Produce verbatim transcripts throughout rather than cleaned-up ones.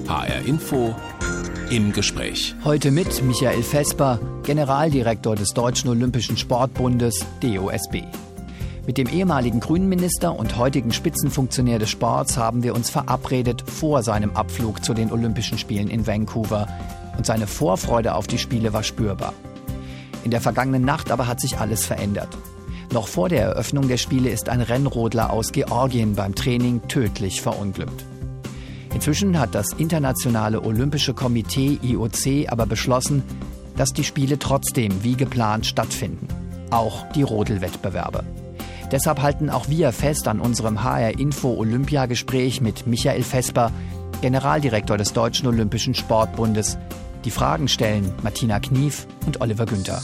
H R Info im Gespräch. Heute mit Michael Vesper, Generaldirektor des Deutschen Olympischen Sportbundes D O S B. Mit dem ehemaligen Grünenminister und heutigen Spitzenfunktionär des Sports haben wir uns verabredet vor seinem Abflug zu den Olympischen Spielen in Vancouver. Und seine Vorfreude auf die Spiele war spürbar. In der vergangenen Nacht aber hat sich alles verändert. Noch vor der Eröffnung der Spiele ist ein Rennrodler aus Georgien beim Training tödlich verunglückt. Inzwischen hat das Internationale Olympische Komitee I O C aber beschlossen, dass die Spiele trotzdem wie geplant stattfinden. Auch die Rodelwettbewerbe. Deshalb halten auch wir fest an unserem H R Info Olympiagespräch mit Michael Vesper, Generaldirektor des Deutschen Olympischen Sportbundes. Die Fragen stellen Martina Knief und Oliver Günther.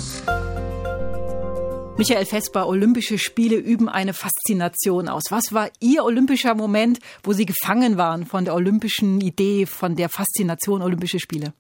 Michael Vesper, Olympische Spiele üben eine Faszination aus. Was war Ihr olympischer Moment, wo Sie gefangen waren von der olympischen Idee, von der Faszination Olympische Spiele?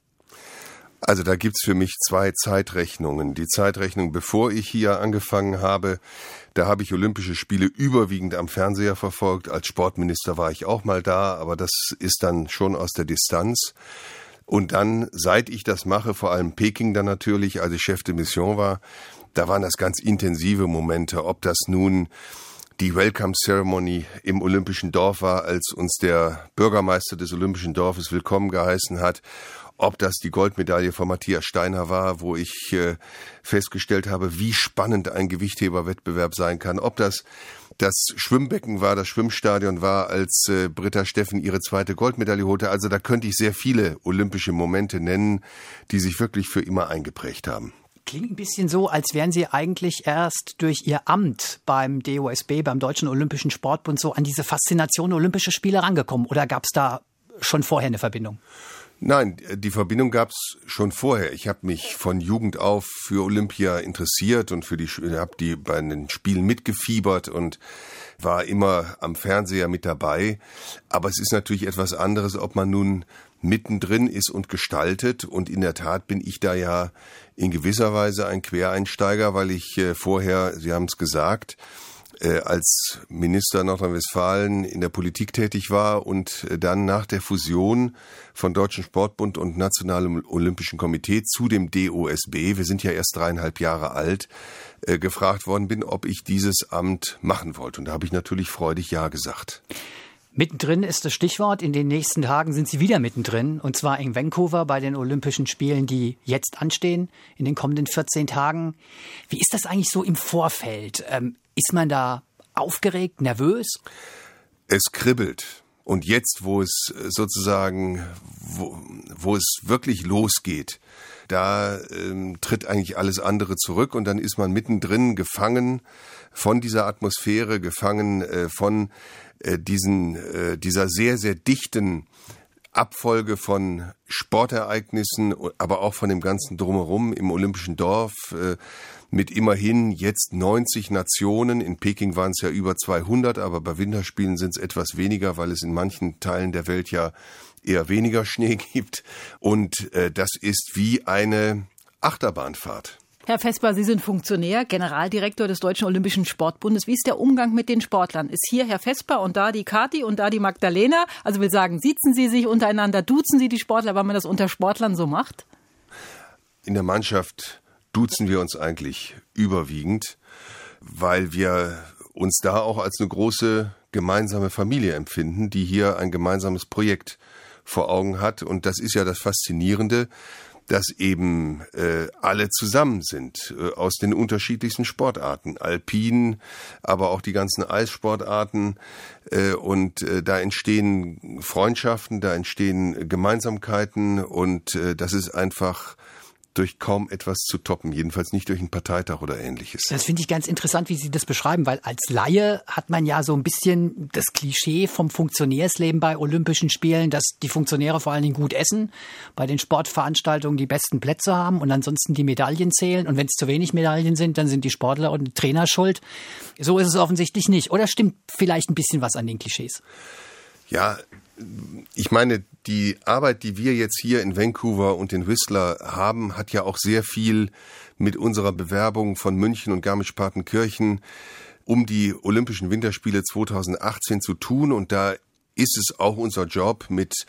Also da gibt's für mich zwei Zeitrechnungen. Die Zeitrechnung, bevor ich hier angefangen habe, da habe ich Olympische Spiele überwiegend am Fernseher verfolgt. Als Sportminister war ich auch mal da, aber das ist dann schon aus der Distanz. Und dann, seit ich das mache, vor allem Peking dann natürlich, als ich Chef de Mission war, da waren das ganz intensive Momente, ob das nun die Welcome Ceremony im Olympischen Dorf war, als uns der Bürgermeister des Olympischen Dorfes willkommen geheißen hat, ob das die Goldmedaille von Matthias Steiner war, wo ich äh, festgestellt habe, wie spannend ein Gewichtheberwettbewerb sein kann, ob das das Schwimmbecken war, das Schwimmstadion war, als äh, Britta Steffen ihre zweite Goldmedaille holte. Also da könnte ich sehr viele olympische Momente nennen, die sich wirklich für immer eingeprägt haben. Klingt ein bisschen so, als wären Sie eigentlich erst durch Ihr Amt beim D O S B, beim Deutschen Olympischen Sportbund, so an diese Faszination Olympische Spiele rangekommen. Oder gab es da schon vorher eine Verbindung? Nein, die Verbindung gab's schon vorher. Ich habe mich von Jugend auf für Olympia interessiert und für die habe die bei den Spielen mitgefiebert und war immer am Fernseher mit dabei. Aber es ist natürlich etwas anderes, ob man nun mittendrin ist und gestaltet. Und in der Tat bin ich da ja in gewisser Weise ein Quereinsteiger, weil ich äh, vorher, Sie haben es gesagt, äh, als Minister Nordrhein-Westfalen in der Politik tätig war und äh, dann nach der Fusion von Deutschen Sportbund und Nationalem Olympischen Komitee zu dem D O S B, wir sind ja erst dreieinhalb Jahre alt, äh, gefragt worden bin, ob ich dieses Amt machen wollte. Und da habe ich natürlich freudig Ja gesagt. Mittendrin ist das Stichwort. In den nächsten Tagen sind Sie wieder mittendrin. Und zwar in Vancouver bei den Olympischen Spielen, die jetzt anstehen, in den kommenden vierzehn Tagen. Wie ist das eigentlich so im Vorfeld? Ähm, ist man da aufgeregt, nervös? Es kribbelt. Und jetzt, wo es sozusagen, wo, wo es wirklich losgeht, da ähm, tritt eigentlich alles andere zurück und dann ist man mittendrin gefangen von dieser Atmosphäre, gefangen äh, von äh, diesen, äh, dieser sehr, sehr dichten Abfolge von Sportereignissen, aber auch von dem ganzen Drumherum im Olympischen Dorf, äh, mit immerhin jetzt neunzig Nationen. In Peking waren es ja über zweihundert, aber bei Winterspielen sind es etwas weniger, weil es in manchen Teilen der Welt ja eher weniger Schnee gibt. Und äh, das ist wie eine Achterbahnfahrt. Herr Vesper, Sie sind Funktionär, Generaldirektor des Deutschen Olympischen Sportbundes. Wie ist der Umgang mit den Sportlern? Ist hier Herr Vesper und da die Kathi und da die Magdalena? Also will sagen, siezen Sie sich untereinander, duzen Sie die Sportler, weil man das unter Sportlern so macht? In der Mannschaft duzen wir uns eigentlich überwiegend, weil wir uns da auch als eine große gemeinsame Familie empfinden, die hier ein gemeinsames Projekt vor Augen hat. Und das ist ja das Faszinierende, dass eben äh, alle zusammen sind, äh, aus den unterschiedlichsten Sportarten, Alpin, aber auch die ganzen Eissportarten. Äh, und äh, da entstehen Freundschaften, da entstehen Gemeinsamkeiten und äh, das ist einfach durch kaum etwas zu toppen, jedenfalls nicht durch einen Parteitag oder Ähnliches. Das finde ich ganz interessant, wie Sie das beschreiben, weil als Laie hat man ja so ein bisschen das Klischee vom Funktionärsleben bei Olympischen Spielen, dass die Funktionäre vor allen Dingen gut essen, bei den Sportveranstaltungen die besten Plätze haben und ansonsten die Medaillen zählen. Und wenn es zu wenig Medaillen sind, dann sind die Sportler und die Trainer schuld. So ist es offensichtlich nicht. Oder stimmt vielleicht ein bisschen was an den Klischees? Ja, ich meine, die Arbeit, die wir jetzt hier in Vancouver und in Whistler haben, hat ja auch sehr viel mit unserer Bewerbung von München und Garmisch-Partenkirchen um die Olympischen Winterspiele zweitausendachtzehn zu tun. Und da ist es auch unser Job, mit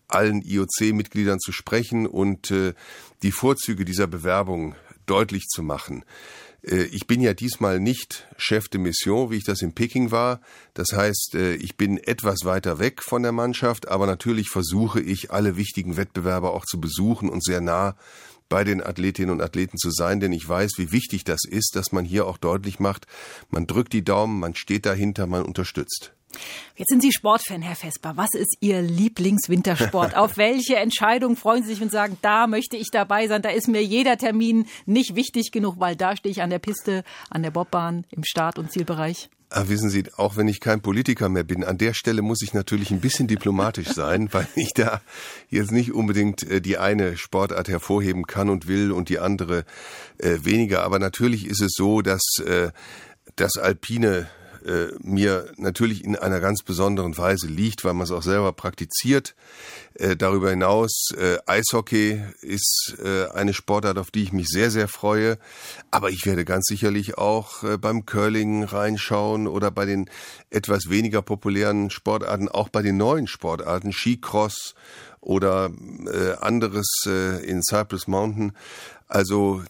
allen I O C-Mitgliedern zu sprechen und äh, die Vorzüge dieser Bewerbung deutlich zu machen. Äh, ich bin ja diesmal nicht Chef de Mission, wie ich das in Peking war. Das heißt, äh, ich bin etwas weiter weg von der Mannschaft, aber natürlich versuche ich, alle wichtigen Wettbewerbe auch zu besuchen und sehr nah bei den Athletinnen und Athleten zu sein, denn ich weiß, wie wichtig das ist, dass man hier auch deutlich macht, man drückt die Daumen, man steht dahinter, man unterstützt. Jetzt sind Sie Sportfan, Herr Vesper. Was ist Ihr Lieblingswintersport? Auf welche Entscheidung freuen Sie sich und sagen, da möchte ich dabei sein, da ist mir jeder Termin nicht wichtig genug, weil da stehe ich an der Piste, an der Bobbahn, im Start- und Zielbereich? Ah, wissen Sie, auch wenn ich kein Politiker mehr bin, an der Stelle muss ich natürlich ein bisschen diplomatisch sein, weil ich da jetzt nicht unbedingt äh, die eine Sportart hervorheben kann und will und die andere äh, weniger. Aber natürlich ist es so, dass äh, das Alpine äh, mir natürlich in einer ganz besonderen Weise liegt, weil man es auch selber praktiziert. Äh, darüber hinaus, äh, Eishockey ist äh, eine Sportart, auf die ich mich sehr, sehr freue. Aber ich werde ganz sicherlich auch äh, beim Curling reinschauen oder bei den etwas weniger populären Sportarten, auch bei den neuen Sportarten, Skicross oder äh, anderes äh, in Cypress Mountain. Also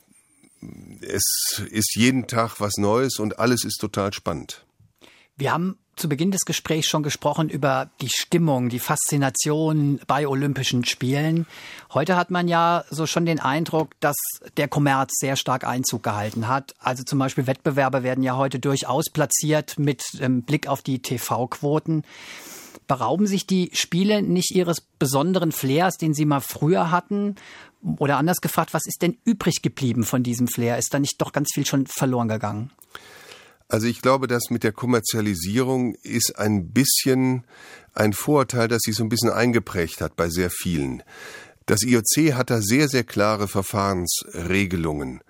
es ist jeden Tag was Neues und alles ist total spannend. Wir haben zu Beginn des Gesprächs schon gesprochen über die Stimmung, die Faszination bei Olympischen Spielen. Heute hat man ja so schon den Eindruck, dass der Kommerz sehr stark Einzug gehalten hat. Also zum Beispiel Wettbewerbe werden ja heute durchaus platziert mit ähm, Blick auf die T V-Quoten. Berauben sich die Spiele nicht ihres besonderen Flairs, den sie mal früher hatten? Oder anders gefragt, was ist denn übrig geblieben von diesem Flair? Ist da nicht doch ganz viel schon verloren gegangen? Also ich glaube, dass mit der Kommerzialisierung ist ein bisschen ein Vorurteil, das sich so ein bisschen eingeprägt hat bei sehr vielen. Das I O C hat da sehr, sehr klare Verfahrensregelungen.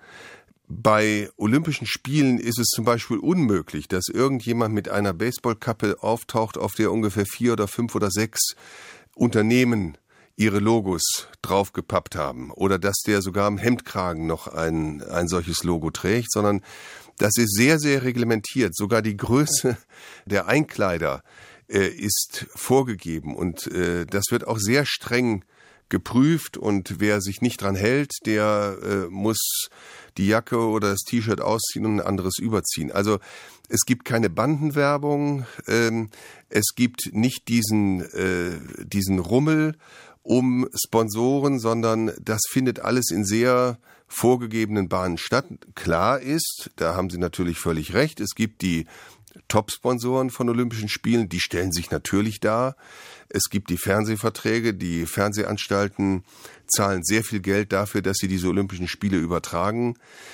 Bei Olympischen Spielen ist es zum Beispiel unmöglich, dass irgendjemand mit einer Baseballkappe auftaucht, auf der ungefähr vier oder fünf oder sechs Unternehmen ihre Logos draufgepappt haben oder dass der sogar am Hemdkragen noch ein, ein solches Logo trägt, sondern das ist sehr, sehr reglementiert. Sogar die Größe der Einkleider äh, ist vorgegeben und äh, das wird auch sehr streng geprüft und wer sich nicht dran hält, der äh, muss die Jacke oder das T-Shirt ausziehen und ein anderes überziehen. Also es gibt keine Bandenwerbung, ähm, es gibt nicht diesen, äh, diesen Rummel um Sponsoren, sondern das findet alles in sehr vorgegebenen Bahnen statt. Klar ist, da haben Sie natürlich völlig recht, es gibt die Top-Sponsoren von Olympischen Spielen, die stellen sich natürlich dar. Es gibt die Fernsehverträge, die Fernsehanstalten zahlen sehr viel Geld dafür, dass sie diese Olympischen Spiele übertragen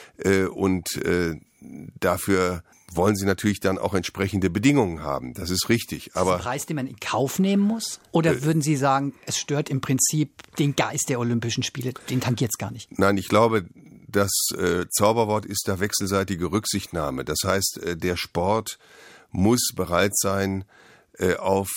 und dafür wollen sie natürlich dann auch entsprechende Bedingungen haben. Das ist richtig. Aber ist das ein Preis, den man in Kauf nehmen muss? Oder äh, würden Sie sagen, es stört im Prinzip den Geist der Olympischen Spiele, den tangiert es gar nicht? Nein, ich glaube, das äh, Zauberwort ist da wechselseitige Rücksichtnahme. Das heißt, äh, der Sport muss bereit sein, äh, auf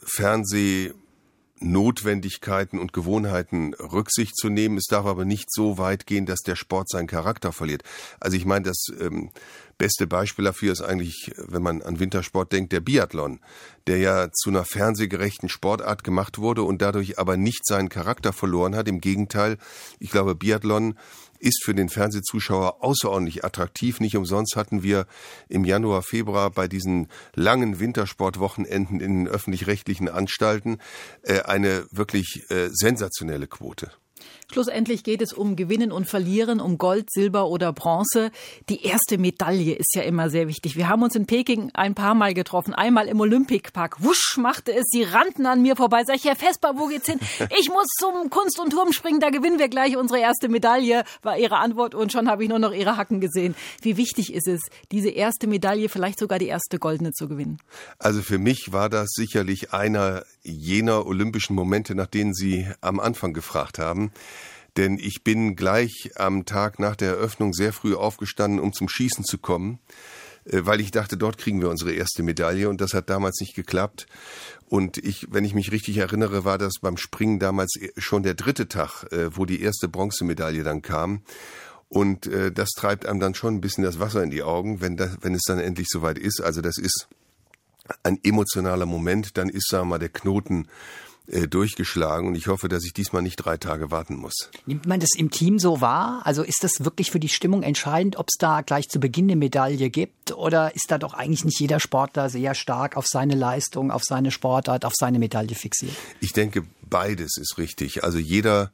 Fernsehnotwendigkeiten und Gewohnheiten Rücksicht zu nehmen. Es darf aber nicht so weit gehen, dass der Sport seinen Charakter verliert. Also ich meine, das ähm, beste Beispiel dafür ist eigentlich, wenn man an Wintersport denkt, der Biathlon, der ja zu einer fernsehgerechten Sportart gemacht wurde und dadurch aber nicht seinen Charakter verloren hat. Im Gegenteil, ich glaube, Biathlon ist für den Fernsehzuschauer außerordentlich attraktiv. Nicht umsonst hatten wir im Januar, Februar bei diesen langen Wintersportwochenenden in den öffentlich-rechtlichen Anstalten äh, eine wirklich äh, sensationelle Quote. Schlussendlich geht es um Gewinnen und Verlieren, um Gold, Silber oder Bronze. Die erste Medaille ist ja immer sehr wichtig. Wir haben uns in Peking ein paar Mal getroffen. Einmal im Olympic-Park. Wusch machte es, sie rannten an mir vorbei. Sag ich, Herr Vesper, wo geht's hin? Ich muss zum Kunst- und Turmspringen, da gewinnen wir gleich unsere erste Medaille, war Ihre Antwort. Und schon habe ich nur noch Ihre Hacken gesehen. Wie wichtig ist es, diese erste Medaille, vielleicht sogar die erste goldene zu gewinnen? Also für mich war das sicherlich einer jener olympischen Momente, nach denen Sie am Anfang gefragt haben. Denn ich bin gleich am Tag nach der Eröffnung sehr früh aufgestanden, um zum Schießen zu kommen, weil ich dachte, dort kriegen wir unsere erste Medaille und das hat damals nicht geklappt. Und ich, wenn ich mich richtig erinnere, war das beim Springen damals schon der dritte Tag, wo die erste Bronzemedaille dann kam. Und das treibt einem dann schon ein bisschen das Wasser in die Augen, wenn, das, wenn es dann endlich soweit ist. Also das ist ein emotionaler Moment, dann ist, sagen wir mal, der Knoten äh, durchgeschlagen und ich hoffe, dass ich diesmal nicht drei Tage warten muss. Nimmt man das im Team so wahr? Also ist das wirklich für die Stimmung entscheidend, ob es da gleich zu Beginn eine Medaille gibt oder ist da doch eigentlich nicht jeder Sportler sehr stark auf seine Leistung, auf seine Sportart, auf seine Medaille fixiert? Ich denke, beides ist richtig. Also jeder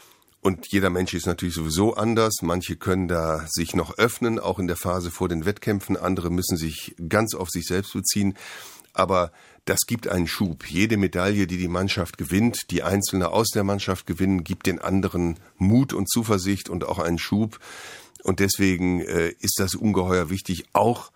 Und jeder Mensch ist natürlich sowieso anders. Manche können da sich noch öffnen, auch in der Phase vor den Wettkämpfen. Andere müssen sich ganz auf sich selbst beziehen. Aber das gibt einen Schub. Jede Medaille, die die Mannschaft gewinnt, die Einzelne aus der Mannschaft gewinnen, gibt den anderen Mut und Zuversicht und auch einen Schub. Und deswegen äh, ist das ungeheuer wichtig, auch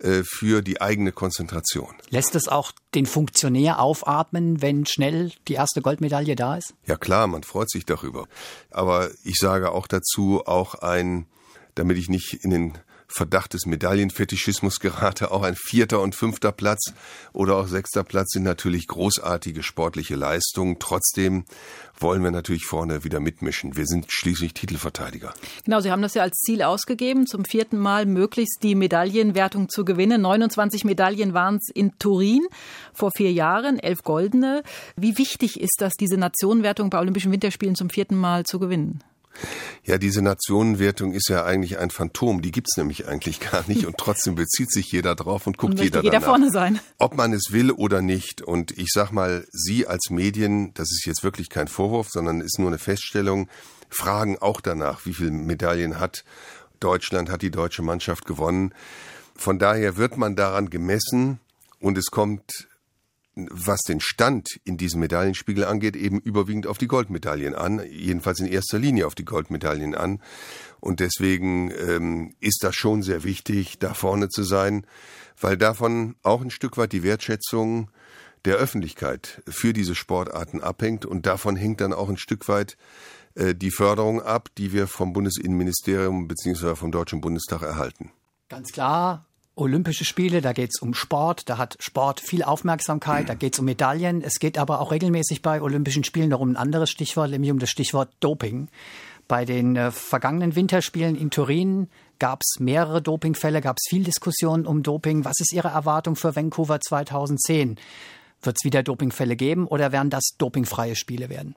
für die eigene Konzentration. Lässt es auch den Funktionär aufatmen, wenn schnell die erste Goldmedaille da ist? Ja klar, man freut sich darüber. Aber ich sage auch dazu, auch ein, damit ich nicht in den Verdacht des Medaillenfetischismus gerate, auch ein vierter und fünfter Platz oder auch sechster Platz sind natürlich großartige sportliche Leistungen. Trotzdem wollen wir natürlich vorne wieder mitmischen. Wir sind schließlich Titelverteidiger. Genau, Sie haben das ja als Ziel ausgegeben, zum vierten Mal möglichst die Medaillenwertung zu gewinnen. neunundzwanzig Medaillen waren es in Turin vor vier Jahren, elf goldene. Wie wichtig ist das, diese Nationenwertung bei Olympischen Winterspielen zum vierten Mal zu gewinnen? Ja, diese Nationenwertung ist ja eigentlich ein Phantom. Die gibt's nämlich eigentlich gar nicht. Und trotzdem bezieht sich jeder drauf und guckt und jeder jeder danach. vorne sein. Ob man es will oder nicht. Und ich sag mal, Sie als Medien, das ist jetzt wirklich kein Vorwurf, sondern ist nur eine Feststellung, fragen auch danach, wie viele Medaillen hat Deutschland, hat die deutsche Mannschaft gewonnen. Von daher wird man daran gemessen und es kommt, was den Stand in diesem Medaillenspiegel angeht, eben überwiegend auf die Goldmedaillen an, jedenfalls in erster Linie auf die Goldmedaillen an. Und deswegen ähm, ist das schon sehr wichtig, da vorne zu sein, weil davon auch ein Stück weit die Wertschätzung der Öffentlichkeit für diese Sportarten abhängt und davon hängt dann auch ein Stück weit äh, die Förderung ab, die wir vom Bundesinnenministerium bzw. vom Deutschen Bundestag erhalten. Ganz klar. Olympische Spiele, da geht es um Sport, da hat Sport viel Aufmerksamkeit, da geht es um Medaillen. Es geht aber auch regelmäßig bei Olympischen Spielen noch um ein anderes Stichwort, nämlich um das Stichwort Doping. Bei den äh, vergangenen Winterspielen in Turin gab es mehrere Dopingfälle, gab es viel Diskussion um Doping. Was ist Ihre Erwartung für Vancouver zweitausendzehn? Wird es wieder Dopingfälle geben oder werden das dopingfreie Spiele werden?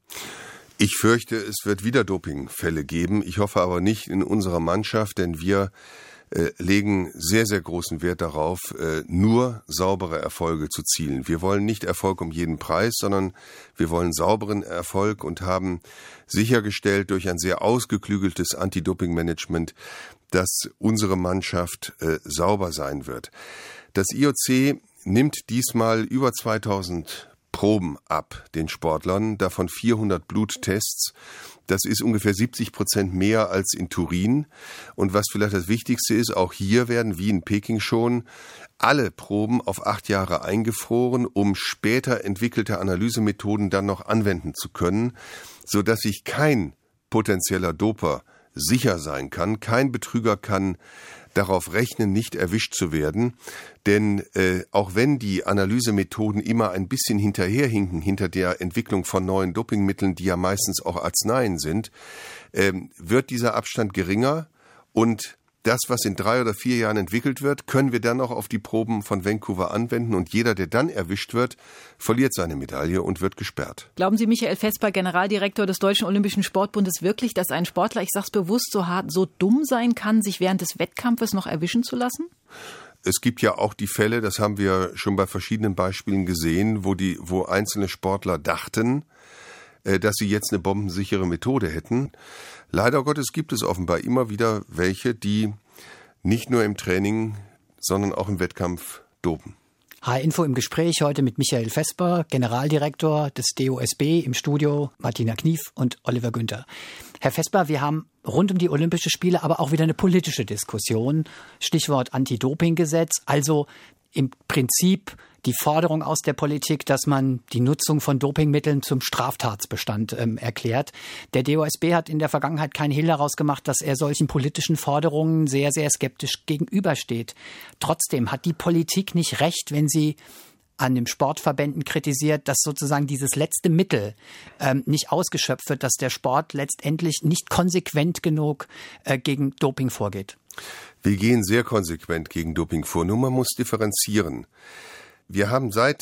Ich fürchte, es wird wieder Dopingfälle geben. Ich hoffe aber nicht in unserer Mannschaft, denn wir Äh, legen sehr, sehr großen Wert darauf, äh, nur saubere Erfolge zu zielen. Wir wollen nicht Erfolg um jeden Preis, sondern wir wollen sauberen Erfolg und haben sichergestellt durch ein sehr ausgeklügeltes Anti-Doping-Management, dass unsere Mannschaft äh, sauber sein wird. Das I O C nimmt diesmal über zweitausend Proben ab, den Sportlern, davon vierhundert Bluttests. Das ist ungefähr siebzig Prozent mehr als in Turin. Und was vielleicht das Wichtigste ist, auch hier werden, wie in Peking schon, alle Proben auf acht Jahre eingefroren, um später entwickelte Analysemethoden dann noch anwenden zu können, sodass sich kein potenzieller Doper sicher sein kann. Kein Betrüger kann darauf rechnen, nicht erwischt zu werden. Denn äh, auch wenn die Analysemethoden immer ein bisschen hinterherhinken, hinter der Entwicklung von neuen Dopingmitteln, die ja meistens auch Arzneien sind, äh, wird dieser Abstand geringer und das, was in drei oder vier Jahren entwickelt wird, können wir dann auch auf die Proben von Vancouver anwenden und jeder, der dann erwischt wird, verliert seine Medaille und wird gesperrt. Glauben Sie, Michael Vesper, Generaldirektor des Deutschen Olympischen Sportbundes, wirklich, dass ein Sportler, ich sage es bewusst, so hart, so dumm sein kann, sich während des Wettkampfes noch erwischen zu lassen? Es gibt ja auch die Fälle, das haben wir schon bei verschiedenen Beispielen gesehen, wo die, wo einzelne Sportler dachten, dass sie jetzt eine bombensichere Methode hätten. Leider Gottes gibt es offenbar immer wieder welche, die nicht nur im Training, sondern auch im Wettkampf dopen. H-Info im Gespräch heute mit Michael Vesper, Generaldirektor des D O S B, im Studio Martina Knief und Oliver Günther. Herr Vesper, wir haben rund um die Olympischen Spiele aber auch wieder eine politische Diskussion. Stichwort Anti-Doping-Gesetz, also im Prinzip die Forderung aus der Politik, dass man die Nutzung von Dopingmitteln zum Straftatsbestand ähm, erklärt. Der D O S B hat in der Vergangenheit keinen Hehl daraus gemacht, dass er solchen politischen Forderungen sehr, sehr skeptisch gegenübersteht. Trotzdem hat die Politik nicht recht, wenn sie an den Sportverbänden kritisiert, dass sozusagen dieses letzte Mittel ähm, nicht ausgeschöpft wird, dass der Sport letztendlich nicht konsequent genug äh, gegen Doping vorgeht. Wir gehen sehr konsequent gegen Doping vor, nur man muss differenzieren. Wir haben seit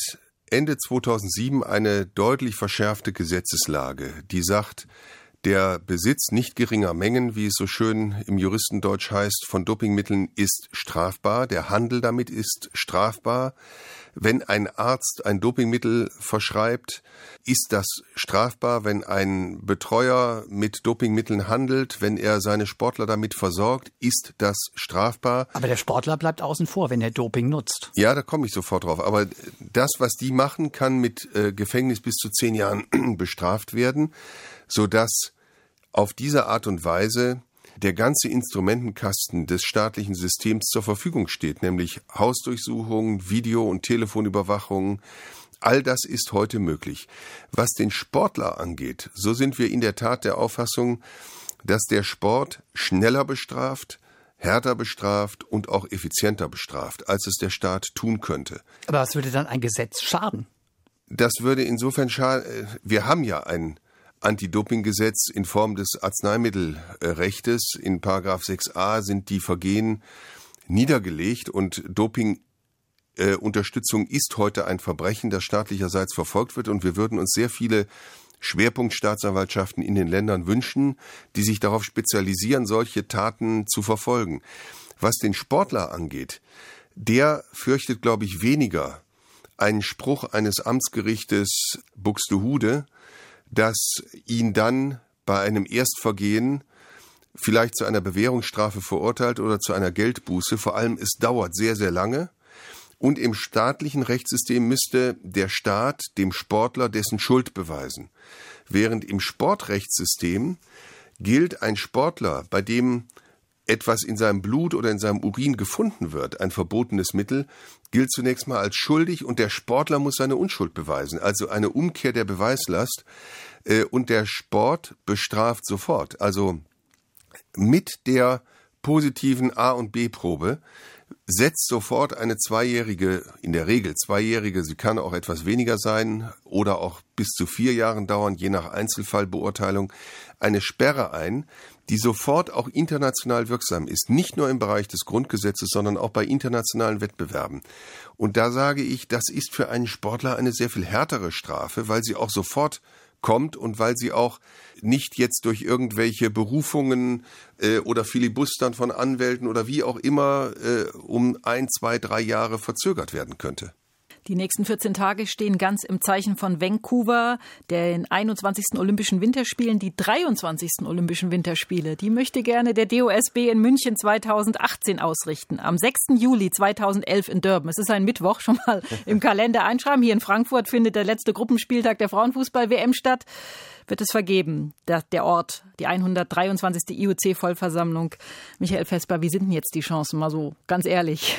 Ende zweitausendsieben eine deutlich verschärfte Gesetzeslage, die sagt, der Besitz nicht geringer Mengen, wie es so schön im Juristendeutsch heißt, von Dopingmitteln ist strafbar. Der Handel damit ist strafbar. Wenn ein Arzt ein Dopingmittel verschreibt, ist das strafbar. Wenn ein Betreuer mit Dopingmitteln handelt, wenn er seine Sportler damit versorgt, ist das strafbar. Aber der Sportler bleibt außen vor, wenn er Doping nutzt. Ja, da komme ich sofort drauf. Aber das, was die machen, kann mit äh, Gefängnis bis zu zehn Jahren bestraft werden, sodass auf diese Art und Weise der ganze Instrumentenkasten des staatlichen Systems zur Verfügung steht, nämlich Hausdurchsuchungen, Video- und Telefonüberwachung. All das ist heute möglich. Was den Sportler angeht, so sind wir in der Tat der Auffassung, dass der Sport schneller bestraft, härter bestraft und auch effizienter bestraft, als es der Staat tun könnte. Aber was würde dann ein Gesetz schaden? Das würde insofern schaden. Wir haben ja ein Anti-Doping-Gesetz in Form des Arzneimittelrechtes. In Paragraph sechs a sind die Vergehen niedergelegt und Doping-Unterstützung ist heute ein Verbrechen, das staatlicherseits verfolgt wird, und wir würden uns sehr viele Schwerpunktstaatsanwaltschaften in den Ländern wünschen, die sich darauf spezialisieren, solche Taten zu verfolgen. Was den Sportler angeht, der fürchtet, glaube ich, weniger einen Spruch eines Amtsgerichtes Buxtehude, dass ihn dann bei einem Erstvergehen vielleicht zu einer Bewährungsstrafe verurteilt oder zu einer Geldbuße. Vor allem, es dauert sehr, sehr lange. Und im staatlichen Rechtssystem müsste der Staat dem Sportler dessen Schuld beweisen. Während im Sportrechtssystem gilt ein Sportler, bei dem etwas in seinem Blut oder in seinem Urin gefunden wird, ein verbotenes Mittel, gilt zunächst mal als schuldig und der Sportler muss seine Unschuld beweisen. Also eine Umkehr der Beweislast, äh, und der Sport bestraft sofort. Also mit der positiven A- und B-Probe setzt sofort eine zweijährige, in der Regel zweijährige, sie kann auch etwas weniger sein oder auch bis zu vier Jahren dauern, je nach Einzelfallbeurteilung, eine Sperre ein, die sofort auch international wirksam ist. Nicht nur im Bereich des Grundgesetzes, sondern auch bei internationalen Wettbewerben. Und da sage ich, das ist für einen Sportler eine sehr viel härtere Strafe, weil sie auch sofort kommt und weil sie auch nicht jetzt durch irgendwelche Berufungen äh, oder Filibustern von Anwälten oder wie auch immer äh, um ein, zwei, drei Jahre verzögert werden könnte. Die nächsten vierzehn Tage stehen ganz im Zeichen von Vancouver, den einundzwanzigsten Olympischen Winterspielen, die dreiundzwanzigsten Olympischen Winterspiele. Die möchte gerne der D O S B in München zweitausendachtzehn ausrichten. Am sechsten Juli zweitausendelf in Durban. Es ist ein Mittwoch, schon mal im Kalender einschreiben. Hier in Frankfurt findet der letzte Gruppenspieltag der Frauenfußball-W M statt. Wird es vergeben, der, der Ort, die hundertdreiundzwanzigste I O C-Vollversammlung. Michael Vesper, wie sind denn jetzt die Chancen, mal so ganz ehrlich?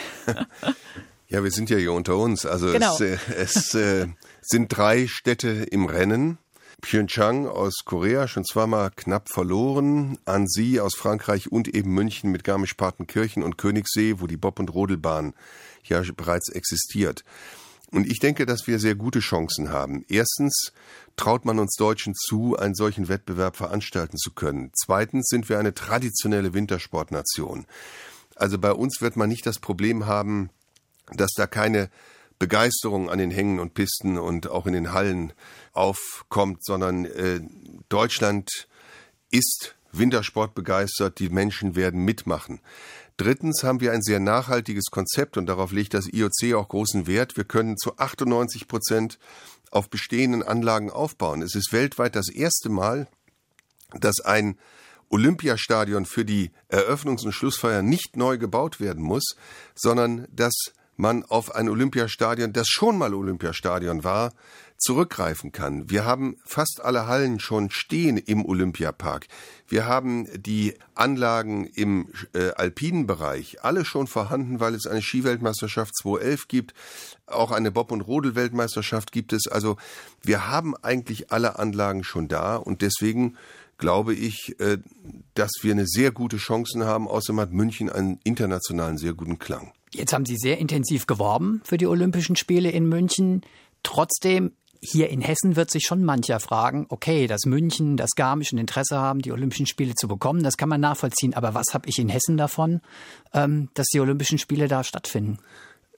Ja, wir sind ja hier unter uns. Also genau. es, es äh, sind drei Städte im Rennen. Pyeongchang aus Korea, schon zweimal knapp verloren. Annecy aus Frankreich und eben München mit Garmisch-Partenkirchen und Königssee, wo die Bob- und Rodelbahn ja bereits existiert. Und ich denke, dass wir sehr gute Chancen haben. Erstens traut man uns Deutschen zu, einen solchen Wettbewerb veranstalten zu können. Zweitens sind wir eine traditionelle Wintersportnation. Also bei uns wird man nicht das Problem haben, dass da keine Begeisterung an den Hängen und Pisten und auch in den Hallen aufkommt, sondern äh, Deutschland ist Wintersport begeistert, die Menschen werden mitmachen. Drittens haben wir ein sehr nachhaltiges Konzept und darauf legt das I O C auch großen Wert. Wir können zu achtundneunzig Prozent auf bestehenden Anlagen aufbauen. Es ist weltweit das erste Mal, dass ein Olympiastadion für die Eröffnungs- und Schlussfeier nicht neu gebaut werden muss, sondern dass man auf ein Olympiastadion, das schon mal Olympiastadion war, zurückgreifen kann. Wir haben fast alle Hallen schon stehen im Olympiapark. Wir haben die Anlagen im äh, alpinen Bereich alle schon vorhanden, weil es eine Skiweltmeisterschaft zweitausendelf gibt. Auch eine Bob- und Rodel-Weltmeisterschaft gibt es. Also wir haben eigentlich alle Anlagen schon da und deswegen glaube ich, äh, dass wir eine sehr gute Chancen haben. Außerdem hat München einen internationalen sehr guten Klang. Jetzt haben Sie sehr intensiv geworben für die Olympischen Spiele in München. Trotzdem, hier in Hessen wird sich schon mancher fragen, okay, dass München, dass Garmisch ein Interesse haben, die Olympischen Spiele zu bekommen, das kann man nachvollziehen. Aber was habe ich in Hessen davon, ähm, dass die Olympischen Spiele da stattfinden?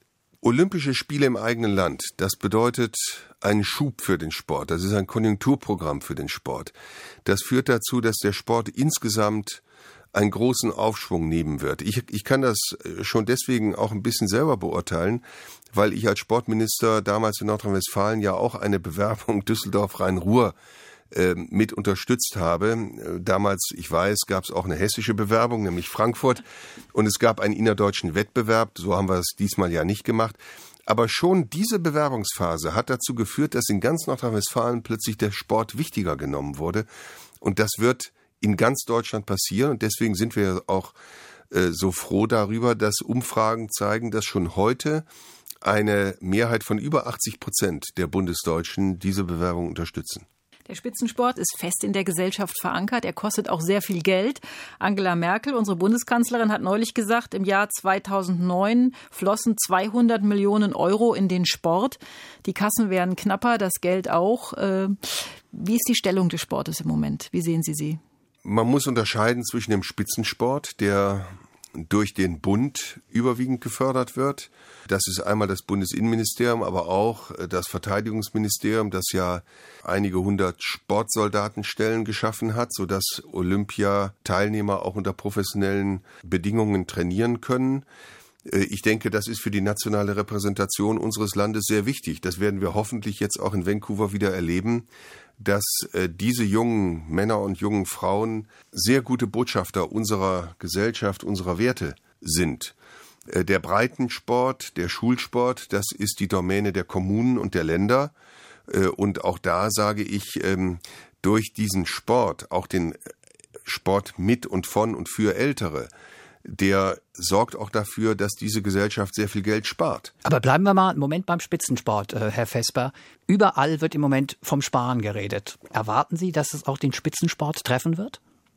Olympische Spiele im eigenen Land, das bedeutet einen Schub für den Sport. Das ist ein Konjunkturprogramm für den Sport. Das führt dazu, dass der Sport insgesamt einen großen Aufschwung nehmen wird. Ich, ich kann das schon deswegen auch ein bisschen selber beurteilen, weil ich als Sportminister damals in Nordrhein-Westfalen ja auch eine Bewerbung Düsseldorf-Rhein-Ruhr äh, mit unterstützt habe. Damals, ich weiß, gab es auch eine hessische Bewerbung, nämlich Frankfurt, und es gab einen innerdeutschen Wettbewerb. So haben wir es diesmal ja nicht gemacht. Aber schon diese Bewerbungsphase hat dazu geführt, dass in ganz Nordrhein-Westfalen plötzlich der Sport wichtiger genommen wurde. Und das wird in ganz Deutschland passieren. Und deswegen sind wir auch äh, so froh darüber, dass Umfragen zeigen, dass schon heute eine Mehrheit von über achtzig Prozent der Bundesdeutschen diese Bewerbung unterstützen. Der Spitzensport ist fest in der Gesellschaft verankert. Er kostet auch sehr viel Geld. Angela Merkel, unsere Bundeskanzlerin, hat neulich gesagt, im Jahr zweitausendneun flossen zweihundert Millionen Euro in den Sport. Die Kassen werden knapper, das Geld auch. Wie ist die Stellung des Sportes im Moment? Wie sehen Sie sie? Man muss unterscheiden zwischen dem Spitzensport, der durch den Bund überwiegend gefördert wird. Das ist einmal das Bundesinnenministerium, aber auch das Verteidigungsministerium, das ja einige hundert Sportsoldatenstellen geschaffen hat, sodass Olympiateilnehmer auch unter professionellen Bedingungen trainieren können. Ich denke, das ist für die nationale Repräsentation unseres Landes sehr wichtig. Das werden wir hoffentlich jetzt auch in Vancouver wieder erleben, dass äh, diese jungen Männer und jungen Frauen sehr gute Botschafter unserer Gesellschaft, unserer Werte sind. Äh, der Breitensport, der Schulsport, das ist die Domäne der Kommunen und der Länder. Äh, und auch da sage ich, ähm, durch diesen Sport, auch den Sport mit und von und für Ältere, der sorgt auch dafür, dass diese Gesellschaft sehr viel Geld spart. Aber bleiben wir mal einen Moment beim Spitzensport, äh, Herr Vesper. Überall wird im Moment vom Sparen geredet. Erwarten Sie, dass es auch den Spitzensport treffen wird?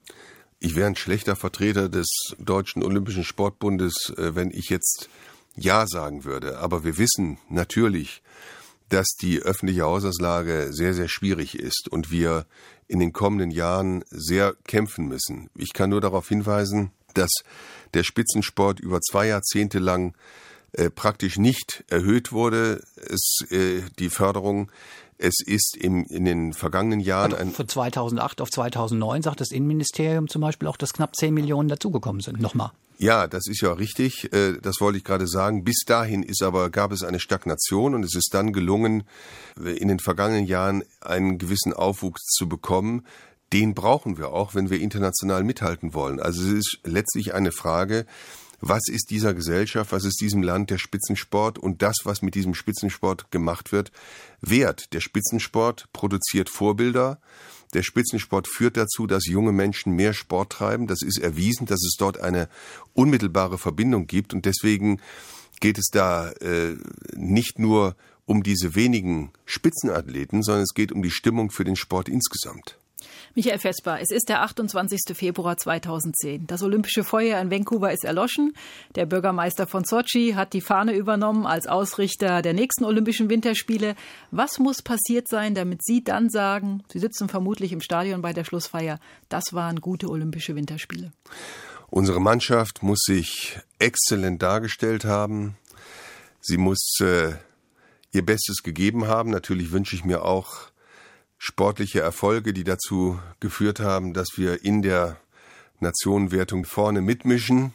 Ich wäre ein schlechter Vertreter des Deutschen Olympischen Sportbundes, äh, wenn ich jetzt Ja sagen würde. Aber wir wissen natürlich, dass die öffentliche Haushaltslage sehr, sehr schwierig ist und wir in den kommenden Jahren sehr kämpfen müssen. Ich kann nur darauf hinweisen, dass der Spitzensport über zwei Jahrzehnte lang äh, praktisch nicht erhöht wurde, es, äh, die Förderung. Es ist im, in den vergangenen Jahren... Also von zweitausendacht auf zweitausendneun sagt das Innenministerium zum Beispiel auch, dass knapp zehn Millionen dazugekommen sind. Nochmal. Ja, das ist ja richtig. Äh, das wollte ich gerade sagen. Bis dahin ist aber, gab es eine Stagnation und es ist dann gelungen, in den vergangenen Jahren einen gewissen Aufwuchs zu bekommen. Den brauchen wir auch, wenn wir international mithalten wollen. Also es ist letztlich eine Frage, was ist dieser Gesellschaft, was ist diesem Land der Spitzensport und das, was mit diesem Spitzensport gemacht wird, wert. Der Spitzensport produziert Vorbilder. Der Spitzensport führt dazu, dass junge Menschen mehr Sport treiben. Das ist erwiesen, dass es dort eine unmittelbare Verbindung gibt. Und deswegen geht es da äh, nicht nur um diese wenigen Spitzenathleten, sondern es geht um die Stimmung für den Sport insgesamt. Michael Vesper, es ist der achtundzwanzigster Februar zweitausendzehn. Das olympische Feuer in Vancouver ist erloschen. Der Bürgermeister von Sotschi hat die Fahne übernommen als Ausrichter der nächsten Olympischen Winterspiele. Was muss passiert sein, damit Sie dann sagen, Sie sitzen vermutlich im Stadion bei der Schlussfeier, das waren gute Olympische Winterspiele? Unsere Mannschaft muss sich exzellent dargestellt haben. Sie muss äh, ihr Bestes gegeben haben. Natürlich wünsche ich mir auch sportliche Erfolge, die dazu geführt haben, dass wir in der Nationenwertung vorne mitmischen.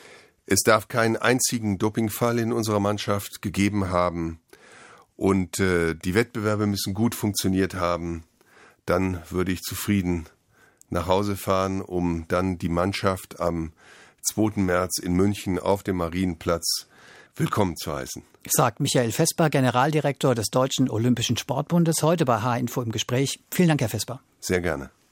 Es darf keinen einzigen Dopingfall in unserer Mannschaft gegeben haben und äh, die Wettbewerbe müssen gut funktioniert haben. Dann würde ich zufrieden nach Hause fahren, um dann die Mannschaft am zweiten März in München auf dem Marienplatz willkommen zu heißen. Sagt Michael Vesper, Generaldirektor des Deutschen Olympischen Sportbundes, heute bei H-Info im Gespräch. Vielen Dank, Herr Vesper. Sehr gerne.